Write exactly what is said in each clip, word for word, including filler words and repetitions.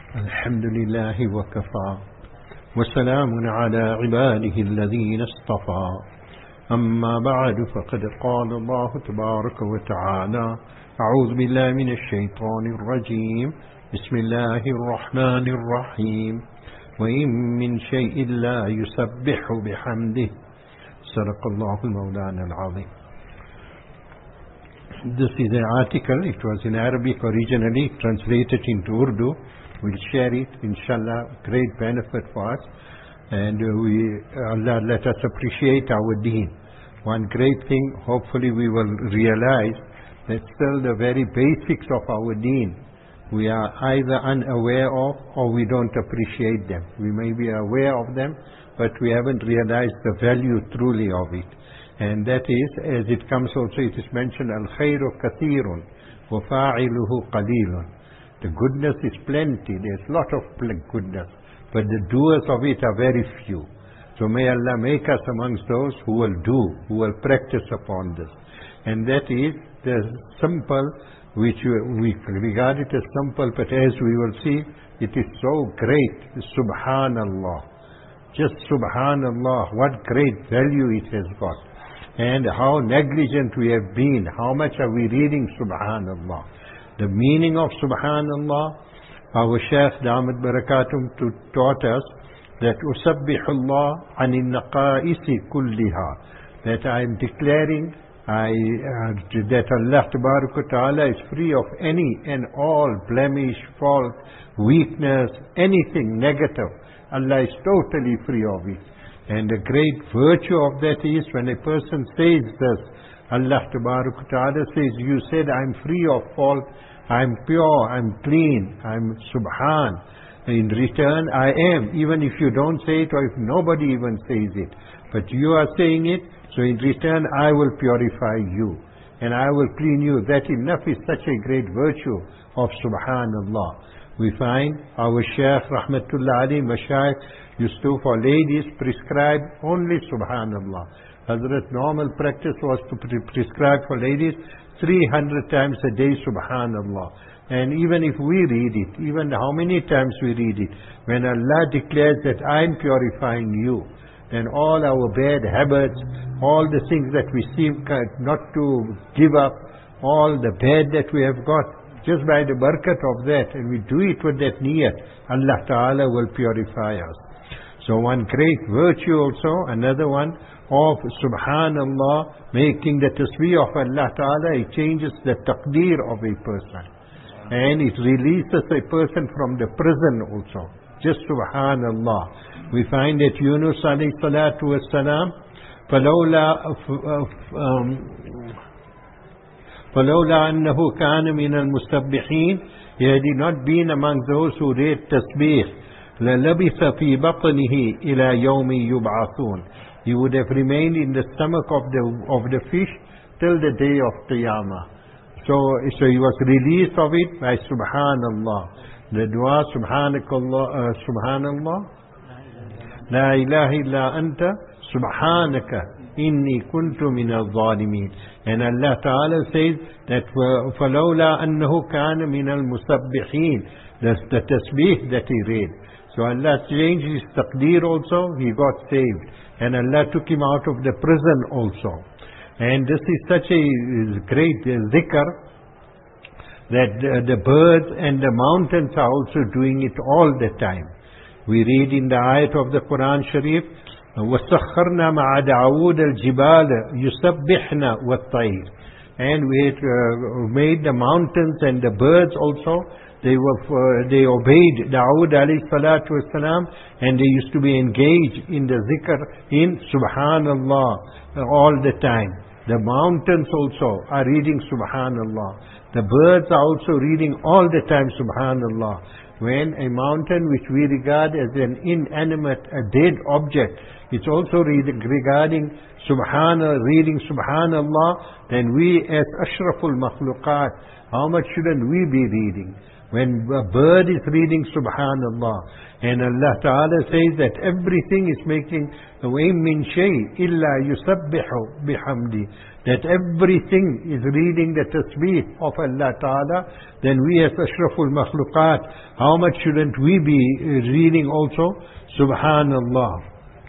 الحمد لله وكفى وسلام على عباده الذين اصطفى أما بعد فقد قال الله تبارك وتعالى أعوذ بالله من الشيطان الرجيم بسم الله الرحمن الرحيم وإن من شيء لا يسبح بحمده صدق الله المولانا العظيم. This is an article. It was in Arabic originally, translated into Urdu. We'll share it, inshallah, great benefit for us. And we, Allah, let us appreciate our deen. One great thing, hopefully we will realize that still the very basics of our deen, we are either unaware of or we don't appreciate them. We may be aware of them, but we haven't realized the value truly of it. And that is, as it comes also, it is mentioned, Al-khayru kathirun wa fa'iluhu qalilun. The goodness is plenty, there's a lot of goodness, but the doers of it are very few. So may Allah make us amongst those who will do, who will practice upon this. And that is the simple, which we regard it as simple, but as we will see, it is so great. Subhanallah. Just Subhanallah, what great value it has got. And how negligent we have been. How much are we reading Subhanallah? The meaning of Subhanallah, our Shaykh Damat Barakatum taught us that Usabbihullah anin naqaisi kulliha, that I am declaring I, uh, that Allah Ta'ala is free of any and all blemish, fault, weakness, anything negative. Allah is totally free of it. And the great virtue of that is when a person says this, Allah Ta'ala says, you said I'm free of fault, I'm pure, I'm clean, I'm Subhan. In return, I am, even if you don't say it or if nobody even says it. But you are saying it, so in return I will purify you and I will clean you. That enough is such a great virtue of Subhanallah. We find our Shaykh Rahmatullah Ali Mashayikh used to, for ladies, prescribe only Subhanallah. Hazrat normal practice was to pre prescribe for ladies three hundred times a day Subhanallah. And even if we read it, even how many times we read it, when Allah declares that I am purifying you, then all our bad habits, all the things that we seem not to give up, all the bad that we have got, just by the barakat of that, and we do it with that niyat, Allah Ta'ala will purify us. So one great virtue also, another one of Subhanallah, making the tasbih of Allah Ta'ala, it changes the taqdeer of a person. And it releases a person from the prison also. Just Subhanallah. We find that Yunus alayhi salatu wassalam, فَلَوْلَا فَلَوْلَا أَنَّهُ كَانَ مِنَ الْمُسَبِّحِينَ, had he not been among those who read tasbih, لَلَبِثَ فِي بَطْنِهِ إِلَى يَوْمِ يُبْعَثُونَ, he would have remained in the stomach of the of the fish till the day of Qiyamah. So, so he was released of it by Subhanallah. The dua Subhanakallah, uh, Subhanallah, La ilaha illa anta, Subhanaka, inni kuntu min al-zalimin. And Allah Ta'ala says that فَلَوْلَا أَنَّهُ كَانَ مِنَ الْمُسَبِّحِينَ, that's the tasbih that he read. So Allah changed his taqdeer also, he got saved. And Allah took him out of the prison also. And this is such a great zikr that uh, the birds and the mountains are also doing it all the time. We read in the ayat of the Quran Sharif, وَسَخَّرْنَا مَعَ دَاوُودَ الْجِبَالَ يُسَبِّحْنَا وَالطَّيْرِ, and we had uh, made the mountains and the birds also, they were uh, they obeyed Dawood alayhi salatu wasalam, and they used to be engaged in the zikr in Subhanallah uh, all the time. The mountains also are reading Subhanallah. The birds are also reading all the time Subhanallah. When a mountain which we regard as an inanimate, a dead object, it's also reading, regarding Subhanallah, reading Subhanallah, then we as Ashraful Makhluqat, how much shouldn't we be reading? when a bird is reading Subhanallah. And Allah Ta'ala says that everything is making وَإِن مِّن شَيْءٍ إِلَّا يُسَبِّحُ بِحَمْدِهِ, that everything is reading the tasbih of Allah Ta'ala. Then we as Ashraful Makhluqat, how much shouldn't we be reading also Subhanallah?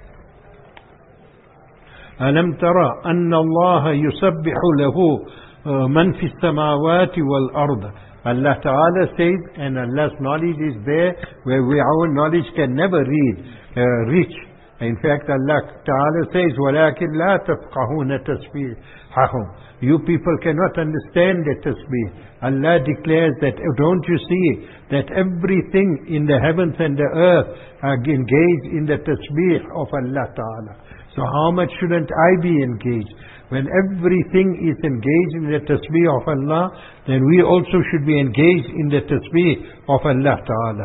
أَلَمْ تَرَ أَنَّ اللَّهَ يُسَبِّحُ لَهُ مَنْ فِي السَّمَاوَاتِ وَالْأَرْضِ. Allah Ta'ala says, and Allah's knowledge is there where we, our knowledge can never read, uh, reach. In fact, Allah Ta'ala says, وَلَكِنْ لَا تَفْقَهُونَ تَسْبِيحَهُمْ. You people cannot understand the tasbih. Allah declares that, don't you see that everything in the heavens and the earth are engaged in the tasbih of Allah Ta'ala. So how much shouldn't I be engaged? When everything is engaged in the tasbih of Allah, then we also should be engaged in the tasbih of Allah Ta'ala.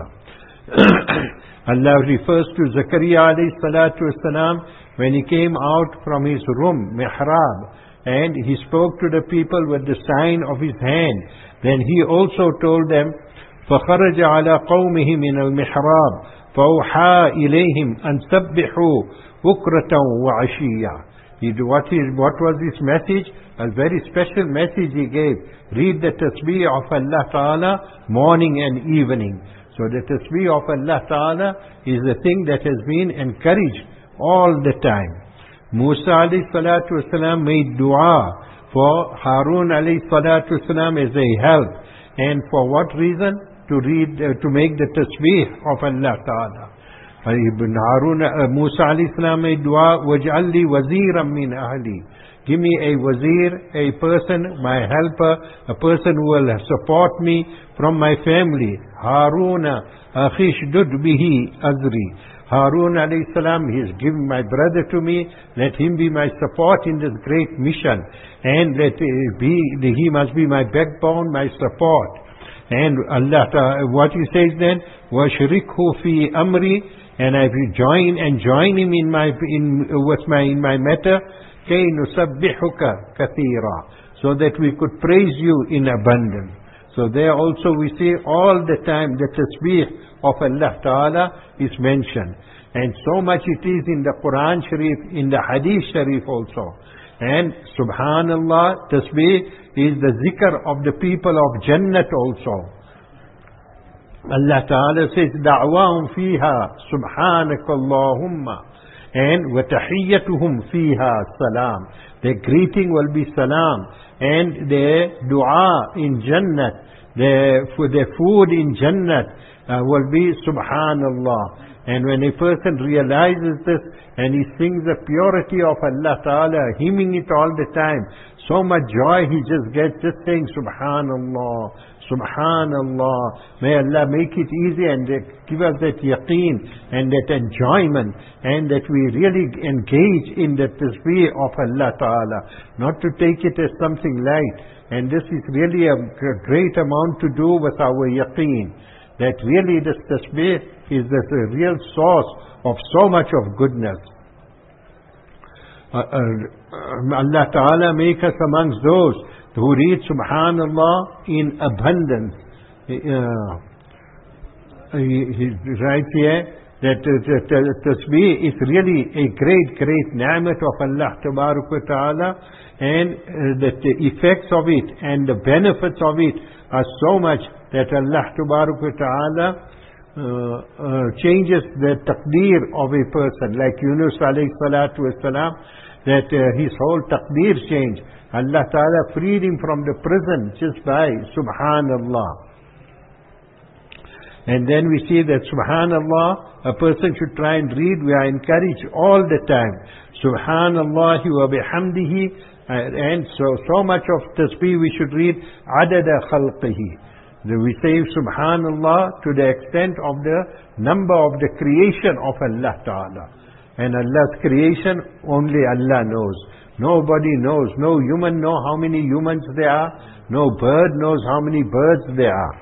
Allah refers to Zakaria alayhi salatu wasalam when he came out from his room, mihrab, and he spoke to the people with the sign of his hand. Then he also told them, فَخَرَجَ عَلَى قَوْمِهِ مِنَ الْمِحْرَابِ فَأَوْحَى إِلَيْهِمْ أَنْ سَبِّحُوا بُكْرَةً وَعَشِيًّا. He, what, he, what was his message? A very special message he gave. Read the tasbih of Allah Ta'ala morning and evening. So the tasbih of Allah Ta'ala is the thing that has been encouraged all the time. Musa alayhi salatu wasalam made dua for Harun alayhi salatu wasalam as a help. And for what reason? To read, uh, to make the tasbih of Allah Ta'ala. Ibn Harun, uh, Musa alayhi salam made dua, وَجْعَلْ لِي وَزِيرًا مِّنْ أَهْلِي. Give me a wazir, a person, my helper, a person who will support me from my family. Haruna, أَخِي اشْدُدْ بِهِ أَزْرِي. Harun alayhi salam, he has given my brother to me. Let him be my support in this great mission. And let it be, he must be my backbone, my support. And Allah, what he says then, وَشْرِكْهُ فِي أَمْرِي. And I will join and join him in my in with my in my matter, كَيْ نُسَبِّحُكَ كَثِيرًا, so that we could praise you in abundance. So there also we see all the time the tasbih of Allah Ta'ala is mentioned. And so much it is in the Quran Sharif, in the Hadith Sharif also. And Subhanallah, tasbih is the zikr of the people of Jannat also. Allah Ta'ala says, دَعْوَاهُمْ فِيهَا سُبْحَانَكَ اللَّهُمَّ, and وَتَحِيَّتُهُمْ فِيهَا salam. Their greeting will be salam, and their dua in Jannat, their, for their food in Jannat uh, will be Subhanallah. And when a person realizes this and he sings the purity of Allah Ta'ala, hymning it all the time, so much joy he just gets just saying Subhanallah, Subhanallah. May Allah make it easy and give us that yaqeen and that enjoyment, and that we really engage in the tasbih of Allah Ta'ala, not to take it as something light. And this is really a great amount to do with our yaqeen, that really this tasbih is the real source of so much of goodness. Uh, uh, Allah Ta'ala make us amongst those who read Subhanallah in abundance. Uh, he, he writes here that uh, the tasbih is really a great, great ni'mat of Allah Ta'ala, and uh, that the effects of it and the benefits of it are so much that Allah Ta'ala uh, uh, changes the taqdeer of a person. Like Yunus alayhi salatu wasalam, that uh, his whole taqdeer changed. Allah Ta'ala freed him from the prison just by Subhanallah. And then we see that Subhanallah, a person should try and read. We are encouraged all the time. Subhanallah wa bihamdihi. And so, so much of tasbih we should read adada khalqihi. We say Subhanallah to the extent of the number of the creation of Allah Ta'ala. And Allah's creation, only Allah knows. Nobody knows. No human knows how many humans there are. No bird knows how many birds there are.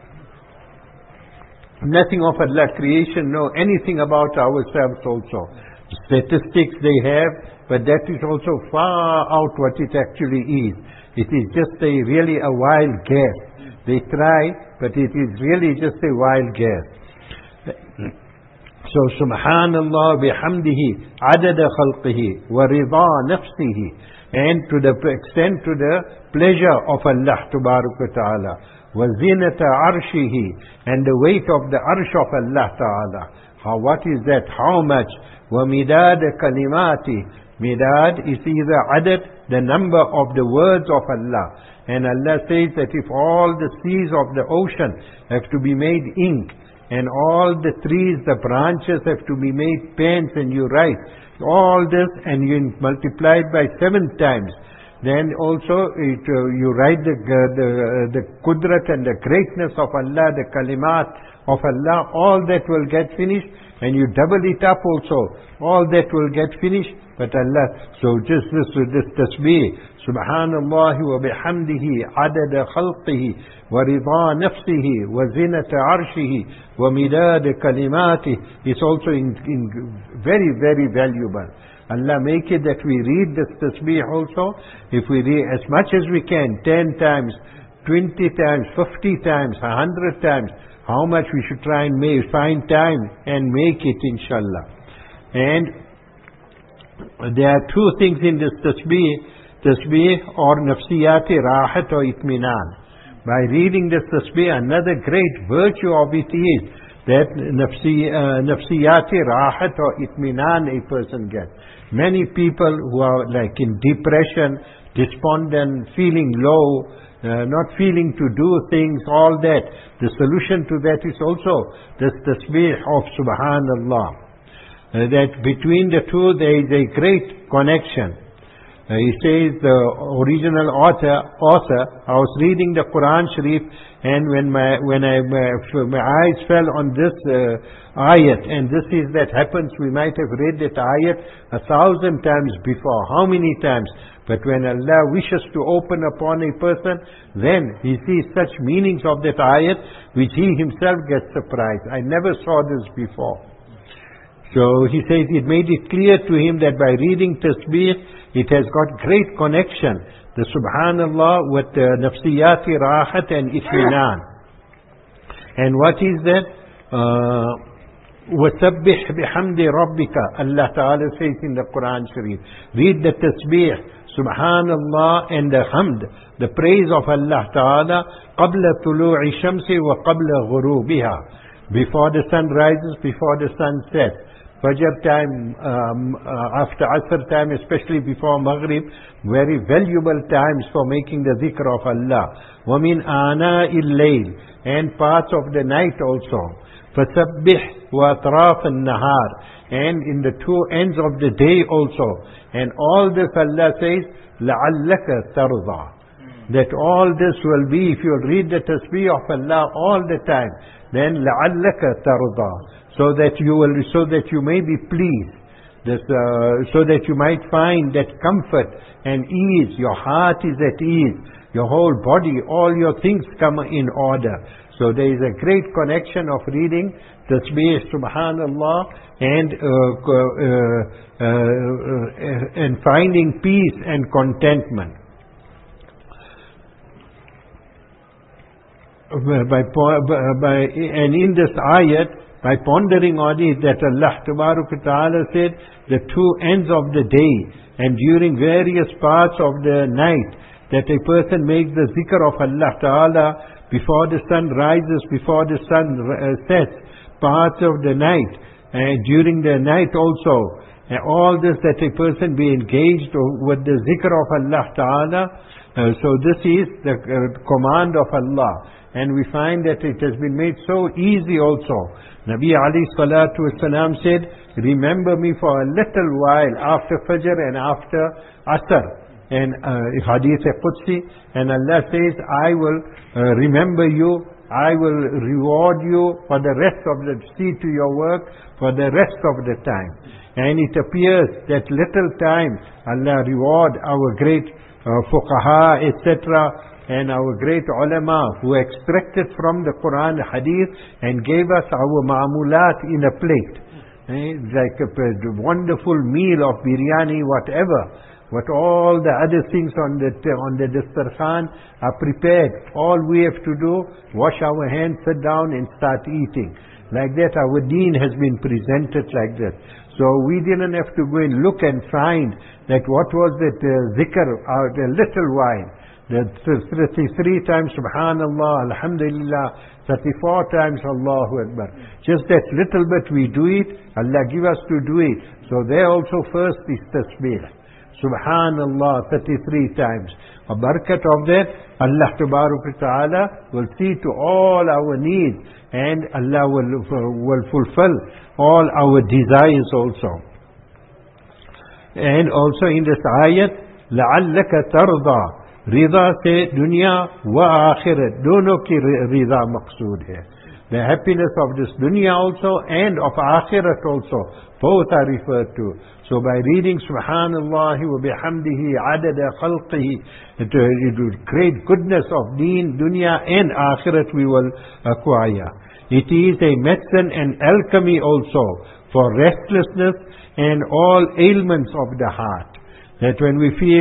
Nothing of Allah's creation know anything about ourselves also. Statistics they have, but that is also far out what it actually is. It is just a really a wild guess. They try, but it is really just a wild guess. So, Subhanallah bihamdihi, adada khalqihi, wa rida nafsihi, and to the extent to the pleasure of Allah Tabaraka Ta'ala, wa zinata arshihi, and the weight of the arsh of Allah Ta'ala. How, what is that? How much? Wa midad kalimati. Midad is either adad, the number of the words of Allah. And Allah says that if all the seas of the ocean have to be made ink, and all the trees, the branches have to be made pens, and you write all this, and you multiply it by seven times, then also it, uh, you write the, the, the qudrat and the greatness of Allah, the kalimat of Allah, all that will get finished, and you double it up also, all that will get finished. But Allah, so just this, this tasbih, Subhanallah wa bihamdihi, adada khalqihi, wa rida nafsihi, wa zinata arshihi, wa midad kalimati, is also in, in very, very valuable. Allah make it that we read this tasbih also, if we read as much as we can, ten times, twenty times, fifty times, a hundred times, how much we should try and make, find time and make it, inshallah. And there are two things in this tasbih, tasbih or nafsiyati rahat or itminan. By reading this tasbih, another great virtue of it is that nafsi, uh, nafsiyati rahat or itminan a person gets. Many people who are like in depression, despondent, feeling low, uh, not feeling to do things, all that, the solution to that is also this tasbih of Subhanallah. Uh, that between the two there is a great connection. Uh, he says the original author, author, I was reading the Quran Sharif, and when my when I my, my eyes fell on this uh, ayat, and this is that happens, we might have read that ayat a thousand times before. How many times? But when Allah wishes to open upon a person, then he sees such meanings of that ayat, which he himself gets surprised. I never saw this before. So he says it made it clear to him that by reading tasbih, it has got great connection, the Subhanallah with the nafsiyati rahat and itminan. And what is that? وَسَبِّحْ بِحَمْدِ رَبِّكَ, Allah Ta'ala says in the Quran Sharif. Read the tasbih, Subhanallah and the hamd, the praise of Allah Ta'ala, قَبْلَ طُلُوعِ الشَّمْسِ وَقَبْلَ غُرُوبِهَا, before the sun rises, before the sun sets. Fajr time, um, uh, after Asr time, especially before Maghrib, very valuable times for making the zikr of Allah. وَمِنْ آنَاءِ اللَّيْلِ, and parts of the night also. فَسَبِّحْ وَأَطْرَافَ النَّهَارِ, and in the two ends of the day also. And all this Allah says, لَعَلَّكَ تَرْضَى, that all this will be, if you read the tasbih of Allah all the time, then لَعَلَّكَ تَرْضَى, so that you will, so that you may be pleased, this, uh, so that you might find that comfort and ease. Your heart is at ease, your whole body, all your things come in order. So there is a great connection of reading tasbih, Subhanallah, and uh, uh, uh, uh, and finding peace and contentment. By, by, and in this ayat, by pondering on it, that Allah Ta'ala said, the two ends of the day and during various parts of the night, that a person makes the zikr of Allah Ta'ala before the sun rises, before the sun uh, sets, parts of the night, and during the night also. And all this, that a person be engaged with the zikr of Allah Ta'ala. Uh, so this is the uh, command of Allah. And we find that it has been made so easy also. Nabi alayhi salatu wasalam said, remember me for a little while after Fajr and after Asr. And uh, Hadith Qudsi, and Allah says, I will uh, remember you, I will reward you for the rest of the, see to your work, for the rest of the time. And it appears that little time, Allah reward our great uh, fuqaha, et cetera, and our great ulama who extracted from the Quran Hadith and gave us our ma'amulat in a plate. Eh? Like a, a wonderful meal of biryani, whatever. but all the other things on the, on the dastarkhan are prepared. All we have to do, wash our hands, sit down and start eating. Like that, our deen has been presented like that. So we didn't have to go and look and find that what was that uh, zikr, or a little while. The thirty-three times Subhanallah, Alhamdulillah, thirty-four times Allahu Akbar. Just that little bit we do it, Allah give us to do it. So there also first is tasbih. Subhanallah thirty-three times. A barakat of that, Allah Ta'ala will see to all our needs, and Allah will, will fulfill all our desires also. And also in this ayat, لَعَلَّكَ تَرْضَى, Rida se dunya wa akhirat, dono ki rida maqsood hai. The happiness of this dunya also and of akhirat also, both are referred to. So by reading Subhanallah wa bihamdihi adada khalqihi, it, it will create goodness of deen, dunya and akhirat we will acquire. It is a medicine and alchemy also for restlessness and all ailments of the heart. That when we feel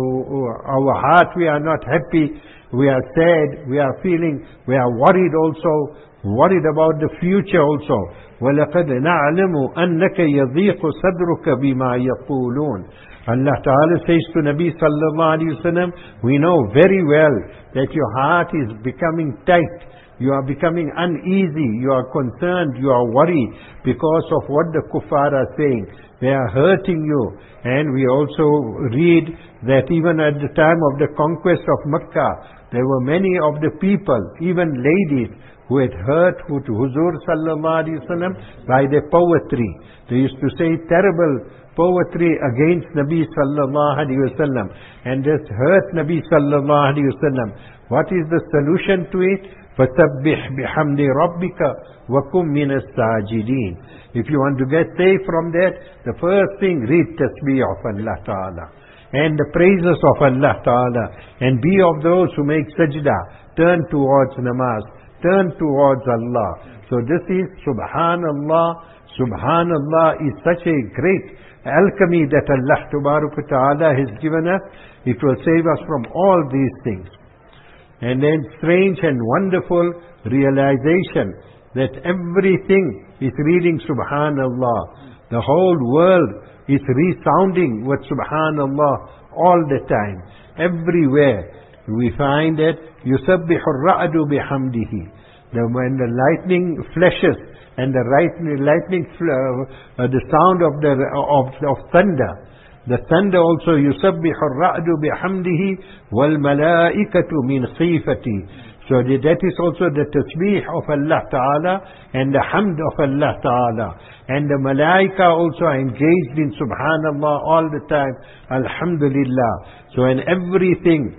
uh, our heart, we are not happy, we are sad, we are feeling, we are worried also, worried about the future also. وَلَقَدْ نَعْلَمُ أَنَّكَ يَضِيقُ صَدْرُكَ بِمَا يَقُولُونَ. Allah Ta'ala says to Nabi Sallallahu Alaihi Wasallam, we know very well that your heart is becoming tight. You are becoming uneasy, you are concerned, you are worried because of what the kuffar are saying. They are hurting you. And we also read that even at the time of the conquest of Mecca, there were many of the people, even ladies, who had hurt Huzur Sallallahu Alaihi Wasallam by their poetry. They used to say terrible poetry against Nabi Sallallahu Alaihi Wasallam and just hurt Nabi Sallallahu Alaihi Wasallam. What is the solution to it? فَسَبِّحْ بِحَمْدِ رَبِّكَ وَكُمْ مِنَ السَّاجِدِينَ. If you want to get safe from that, the first thing, read tasbih of Allah Ta'ala and the praises of Allah Ta'ala, and be of those who make sajda, turn towards namaz, turn towards Allah. So this is Subhanallah. Subhanallah is such a great alchemy that Allah Ta'ala has given us. It will save us from all these things. And then strange and wonderful realization that everything is reading Subhanallah. The whole world is resounding with Subhanallah all the time. Everywhere we find that يُسَبِّحُ الرَّعْدُ بِحَمْدِهِ. When the lightning flashes and the lightning, uh, the sound of the of, of thunder, the thunder also, يُسَبِّحُ الرَّعْدُ بِحَمْدِهِ وَالْمَلَائِكَةُ مِنْ خِيفَتِهِ. So that is also the tasbih of Allah Ta'ala and the hamd of Allah Ta'ala. And the malaika also are engaged in Subhanallah all the time. Alhamdulillah. So in everything,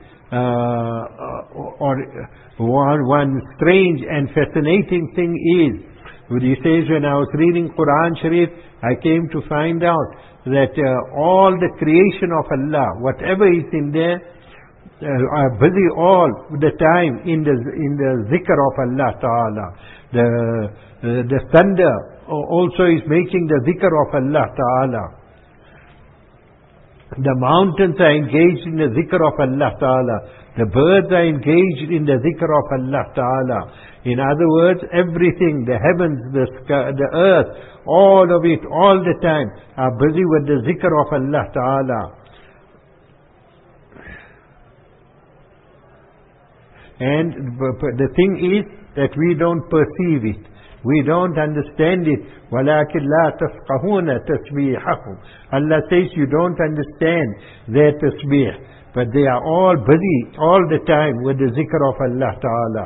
uh, or one, one strange and fascinating thing is, he says, when I was reading Quran Sharif, I came to find out that uh, all the creation of Allah, whatever is in there, uh, are busy all the time in the in the zikr of Allah Ta'ala. The, uh, the thunder also is making the zikr of Allah Ta'ala. The mountains are engaged in the zikr of Allah Ta'ala. The birds are engaged in the zikr of Allah Ta'ala. In other words, everything, the heavens, the sky, the earth, all of it, all the time, are busy with the zikr of Allah Ta'ala. And the thing is that we don't perceive it. We don't understand it. وَلَكِنْ لَا تَفْقَهُونَ تَسْبِيحَهُمْ. Allah says you don't understand their tasbih. But they are all busy all the time with the zikr of Allah Ta'ala.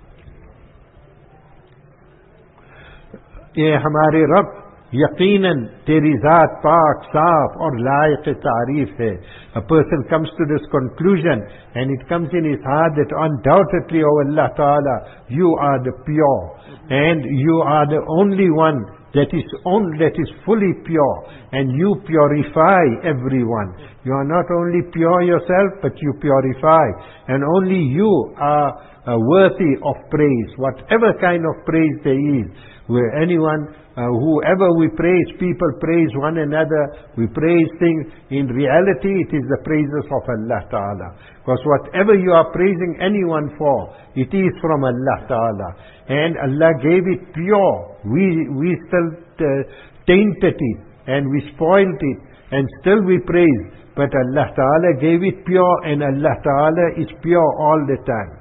ये हमारे रब यकीनन तेरी ज़ात पाक साफ और लायक तारीफ है. A person comes to this conclusion and it comes in his heart that undoubtedly, O Allah Ta'ala, you are the pure and you are the only one that is only, that is fully pure, and you purify everyone. You are not only pure yourself, but you purify, and only you are uh, worthy of praise, whatever kind of praise there is. Where anyone, uh, whoever we praise, people praise one another, we praise things. In reality, it is the praises of Allah Ta'ala. Because whatever you are praising anyone for, it is from Allah Ta'ala. And Allah gave it pure. We, we still uh, tainted it, and we spoiled it, and still we praise. But Allah Ta'ala gave it pure, and Allah Ta'ala is pure all the time.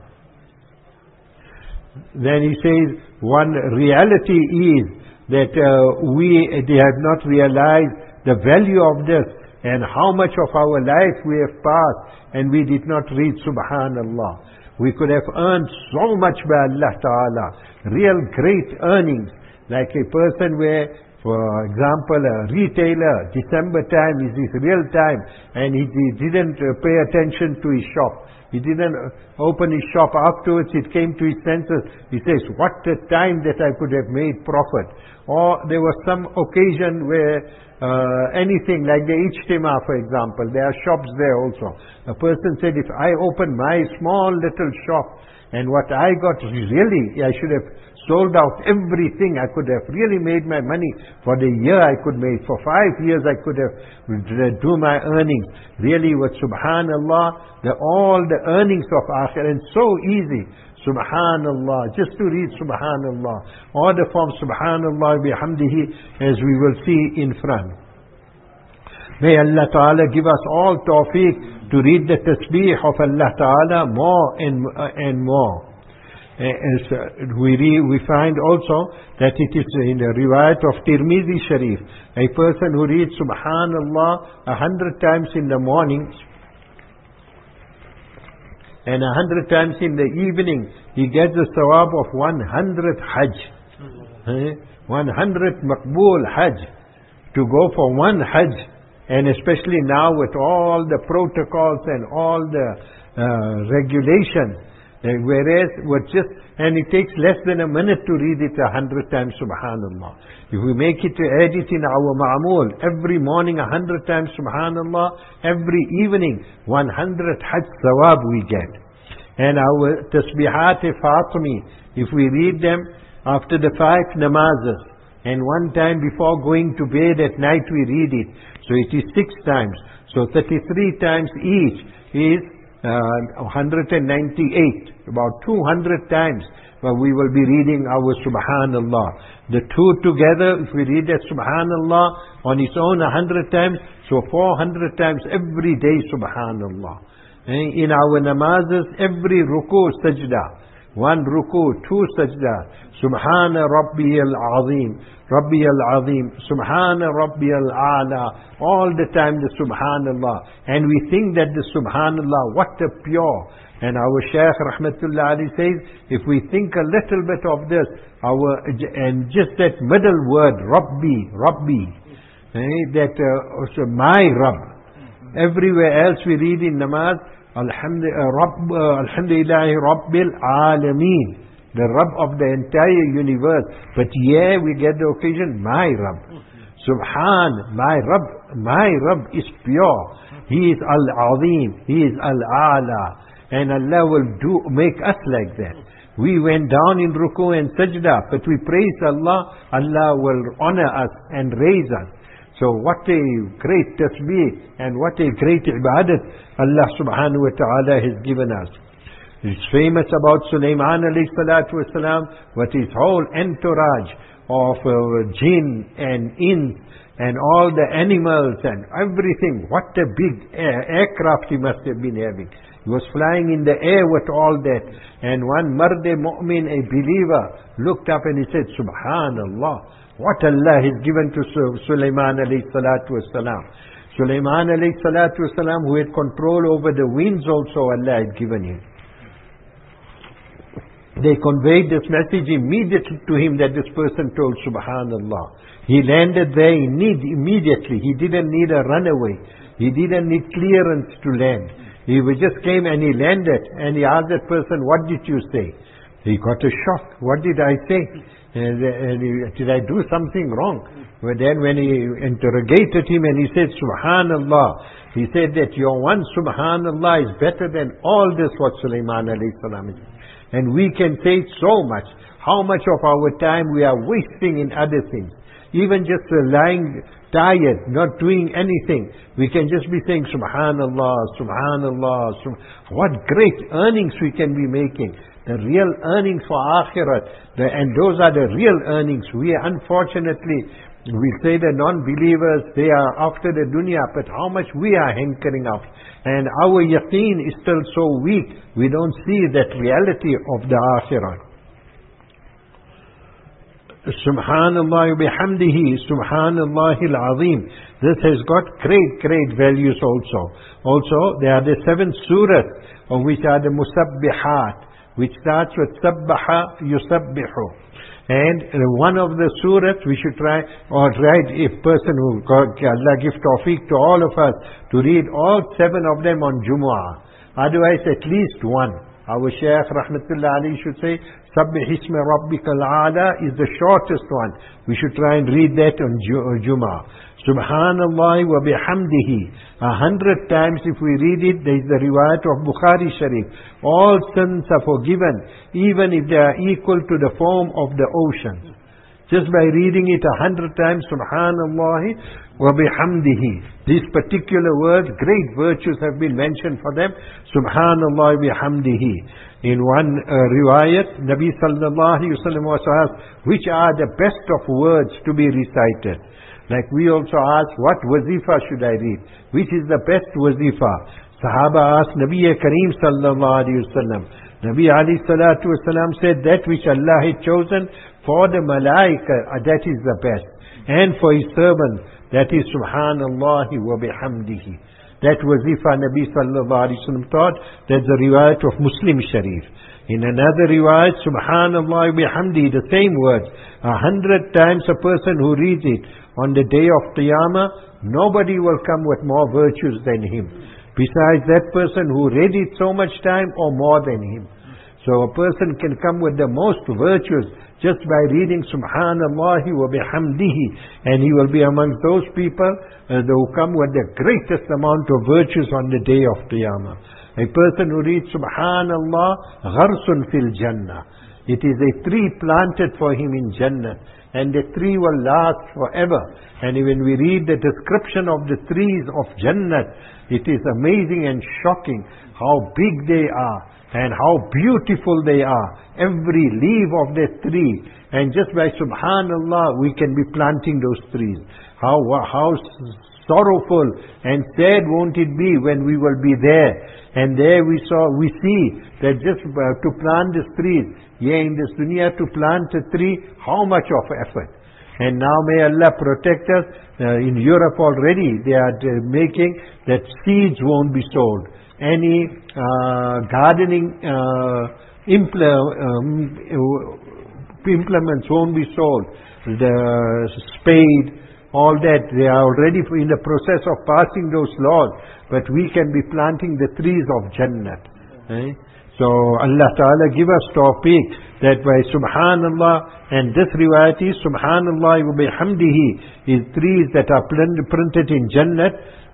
Then he says, one reality is that uh, we they have not realized the value of this, and how much of our life we have passed, and we did not read Subhanallah. We could have earned so much by Allah Ta'ala, real great earnings, like a person where, for example, a retailer, December time is his real time, and he, he didn't uh, pay attention to his shop. He didn't open his shop. Afterwards it came to his senses. He says, what a time that I could have made profit. Or there was some occasion where uh, anything like the Ijtima, for example, there are shops there also. A person said, if I open my small little shop, and what I got really, I should have sold out everything. I could have really made my money. For the year I could make. For five years I could have do my earnings. Really with Subhanallah, the, all the earnings of Akhirah. And so easy. Subhanallah. Just to read Subhanallah. Or the form Subhanallah bihamdihi, as we will see in front. May Allah Ta'ala give us all tawfiq to read the tasbih of Allah Ta'ala more and, uh, and more. As uh, we, re, we find also that it is in the riwayat of Tirmidhi Sharif, a person who reads Subhanallah a hundred times in the morning and a hundred times in the evening, he gets the sawab of one hundred Hajj. Eh? one hundred Maqbool Hajj. To go for one Hajj, and especially now with all the protocols and all the uh, regulations, uh, whereas with just, and it takes less than a minute to read it a hundred times, Subhanallah. If we make it to add it in our ma'amul, every morning a hundred times, Subhanallah, every evening one hundred Hajj sawab we get. And our tasbihat Fatimi, if we read them after the five namazes, and one time before going to bed at night we read it. So it is six times. So thirty-three times each is uh, one hundred ninety-eight. About two hundred times uh, we will be reading our Subhanallah. The two together, if we read that Subhanallah on its own one hundred times, so four hundred times every day Subhanallah. And in our namazes, every ruku sajda. One ruku, two sajda. Subhana Rabbi al-Azim. Rabbi al-Azim. Subhana Rabbi al-A'la. All the time the Subhanallah. And we think that the Subhanallah, what a pure. And our Shaykh Rahmatullah Ali says, if we think a little bit of this, our and just that middle word, Rabbi, Rabbi, eh, that uh, also my Rabb. Everywhere else we read in namaz, Alhamdulillahi Rabbil Alameen, the Rabb of the entire universe. But here we get the occasion, my Rabb. Subhan, my Rabb, my Rabb is pure. He is Al-Azim, He is Al-A'la. And Allah will do make us like that. We went down in ruku and sajda, but we praise Allah, Allah will honor us and raise us. So what a great tasbih and what a great ibadat Allah subhanahu wa ta'ala has given us. It's famous about Sulaiman alayhi salatu wasalam, what his whole entourage of uh, jinn and ins and all the animals and everything. What a big air, aircraft he must have been having. He was flying in the air with all that. And one marde mu'min, a believer, looked up and he said, Subhanallah, what Allah has given to Sulaiman alayhi salatu wasalam. Sulaiman alayhi salatu wasalam, who had control over the winds also, Allah had given him. They conveyed this message immediately to him that this person told Subhanallah. He landed there in need immediately. He didn't need a runaway. He didn't need clearance to land. He just came and he landed and he asked that person, what did you say? He got a shock. What did I say? And, and he, did I do something wrong? But then when he interrogated him and he said, Subhanallah, he said that your one Subhanallah is better than all this what Sulaiman alayhi salam is. And we can say so much. How much of our time we are wasting in other things. Even just uh, lying tired, not doing anything. We can just be saying Subhanallah, Subhanallah. Sub what great earnings we can be making. The real earnings for Akhirat. The, and those are the real earnings. We unfortunately, we say the non-believers, they are after the dunya, but how much we are hankering after. And our yaqeen is still so weak. We don't see that reality of the Akhirat. Subhanallah bihamdihi, Subhanallah al-Azim. This has got great, great values also. Also, there are the seven surahs, of which are the Musabbihat, which starts with Sabbaha Yusabbihu. And one of the surahs we should try, or write a person who, Allah give tawfiq to all of us, to read all seven of them on Jumu'ah. Otherwise, at least one. Our Shaykh Rahmatullah Ali should say, Sabbih ismi rabbika al-aala is the shortest one. We should try and read that on Jummah. Subhanallah wa bihamdihi. A hundred times if we read it, there is the riwayat of Bukhari Sharif. All sins are forgiven, even if they are equal to the foam of the ocean. Just by reading it a hundred times, Subhanallah wa bihamdihi. These particular words, great virtues have been mentioned for them. Subhanallah wa bihamdihi. In one uh, riwayat, Nabi sallallahu alayhi wa sallam was asked, which are the best of words to be recited? Like we also ask, what wazifa should I read? Which is the best wazifa? Sahaba asked Nabi Kareem sallallahu alayhi wa sallam. Nabi alayhi salatu wa sallam said, that which Allah had chosen for the malaika, that is the best. And for His servant, that is Subhanallah wa bihamdihi. That wazifa Nabi sallallahu alayhi wa sallam taught. That's the riwayat of Muslim Sharif. In another riwayat, Subhanallah wa bihamdihi, the same words. A hundred times a person who reads it on the day of Qiyamah, nobody will come with more virtues than him. Besides that person who read it so much time or more than him. So a person can come with the most virtues just by reading Subhanallah wa bihamdihi, and he will be among those people uh, who come with the greatest amount of virtues on the day of Qiyamah. A person who reads Subhanallah, gharsun fil Jannah. It is a tree planted for him in Jannah, and the tree will last forever. And when we read the description of the trees of Jannah, it is amazing and shocking how big they are and how beautiful they are. Every leaf of that tree. And just by Subhanallah, we can be planting those trees. How, how sorrowful and sad won't it be when we will be there. And there we saw, we see that just uh, to plant these trees, yeah, in this dunya to plant a tree, how much of effort. And now may Allah protect us. Uh, in Europe already they are uh, making that seeds won't be sold. Any uh, gardening uh, impl um, implements won't be sold. The spade, all that, they are already in the process of passing those laws. But we can be planting the trees of Jannah. Eh? So Allah Ta'ala give us tawfiq that by Subhanallah, and this riwayat is Subhanallah wa bihamdihi, is trees that are printed in Jannah.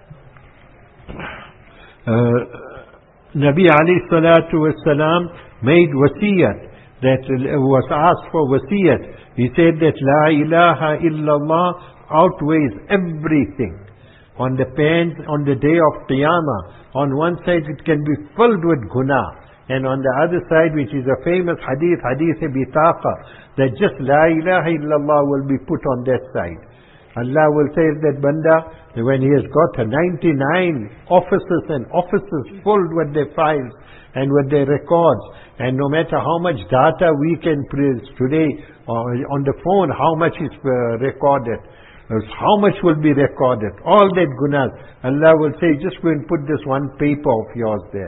Uh, Nabi alayhi salatu wasalam made wasiyat, that was asked for wasiyat. He said that La ilaha illallah outweighs everything. On the pen, on the day of Qiyamah, on one side it can be filled with guna, and on the other side, which is a famous hadith, hadith bitaqa, that just La ilaha illallah will be put on that side. Allah will say that Banda, when he has got ninety-nine offices and offices filled with their files and with their records, and no matter how much data we can press today uh, on the phone, how much is uh, recorded, how much will be recorded, all that gunas, Allah will say, just go and put this one paper of yours there.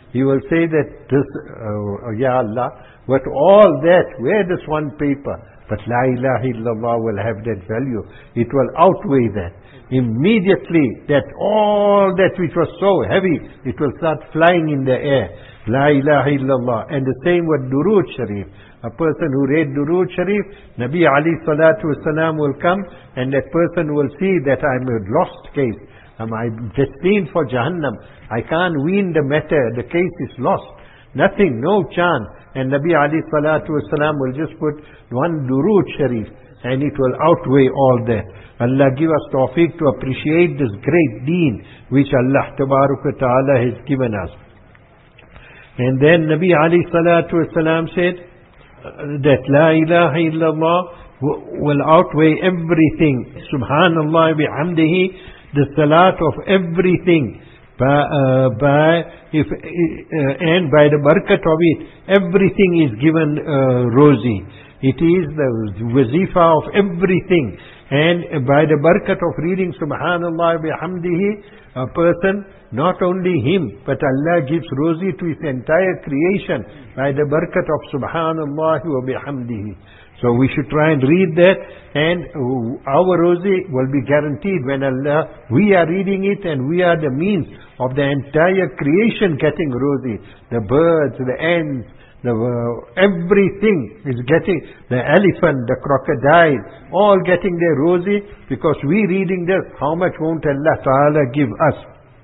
he will say that this, uh, Ya Allah, but all that, where does one paper? But La ilaha illallah will have that value. It will outweigh that. Immediately, that all that which was so heavy, it will start flying in the air. La ilaha illallah. And the same with Durood Sharif. A person who read Durood Sharif, Nabi Ali Salatu Wasalam will come, and that person will see that I'm a lost case. Am I destined for Jahannam? I can't win the matter. The case is lost. Nothing, no chance. And Nabi Ali Salatu Wasalam will just put one Durood Sharif, and it will outweigh all that. Allah give us tawfiq to appreciate this great deen which Allah Tabaraka Ta'ala has given us. And then Nabi Ali Salatu Wasalam said that La ilaha illallah will outweigh everything. Subhanallah bihamdihi, the salat of everything. By, uh, by if uh, and by the barakat of it, everything is given uh, rosy. It is the wazifa of everything. And by the barakat of reading Subhanallah bihamdihi, a person, not only him, but Allah gives rosy to his entire creation by the barakat of Subhanallah wa bihamdihi. So we should try and read that, and our rosy will be guaranteed when Allah, we are reading it, and we are the means of the entire creation getting rosy. The birds, the ants, the, uh, everything is getting, the elephant, the crocodile, all getting their rosy, because we reading this. How much won't Allah Ta'ala give us?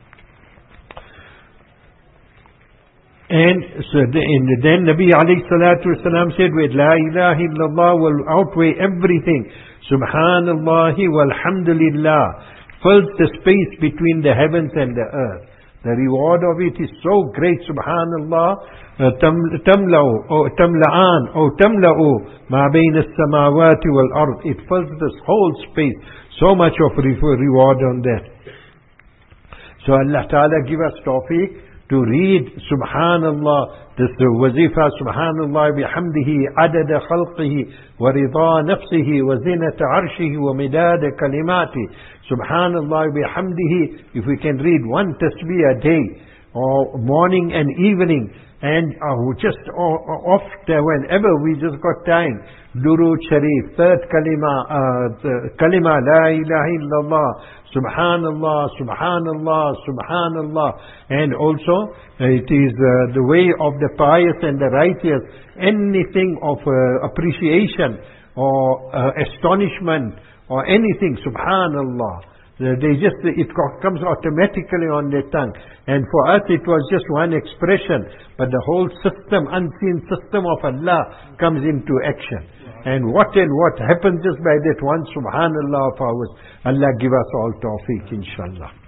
And so the, and then Nabi alayhi salatu wasalam said, with La ilaha illallah will outweigh everything. Subhanallah walhamdulillah fills the space between the heavens and the earth. The reward of it is so great. Subhanallah. Tamla'u or tamla'an or tamla'u ma bayna as-samawati wal ard. It fills this whole space. So much of reward on that. So Allah Ta'ala give us tawfiq to read Subhanallah, this wazifa, Subhanallah bihamdihi, adada khalqihi, wa rida nafsihi, wa zinata arshihi, wa midada kalimati. Subhanallah bihamdihi, if we can read one tasbih a day, or morning and evening, and uh, just uh, off there, whenever we just got time, Durood Sharif, third kalima, uh, kalima, La ilaha illallah, Subhanallah, Subhanallah, Subhanallah. And also, uh, it is uh, the way of the pious and the righteous. Anything of uh, appreciation or uh, astonishment or anything, Subhanallah. Uh, they just, it comes automatically on their tongue. And for us it was just one expression. But the whole system, unseen system of Allah comes into action. And what and what happens just by that one Subhanallah of ours. Allah give us all tawfiq, inshallah.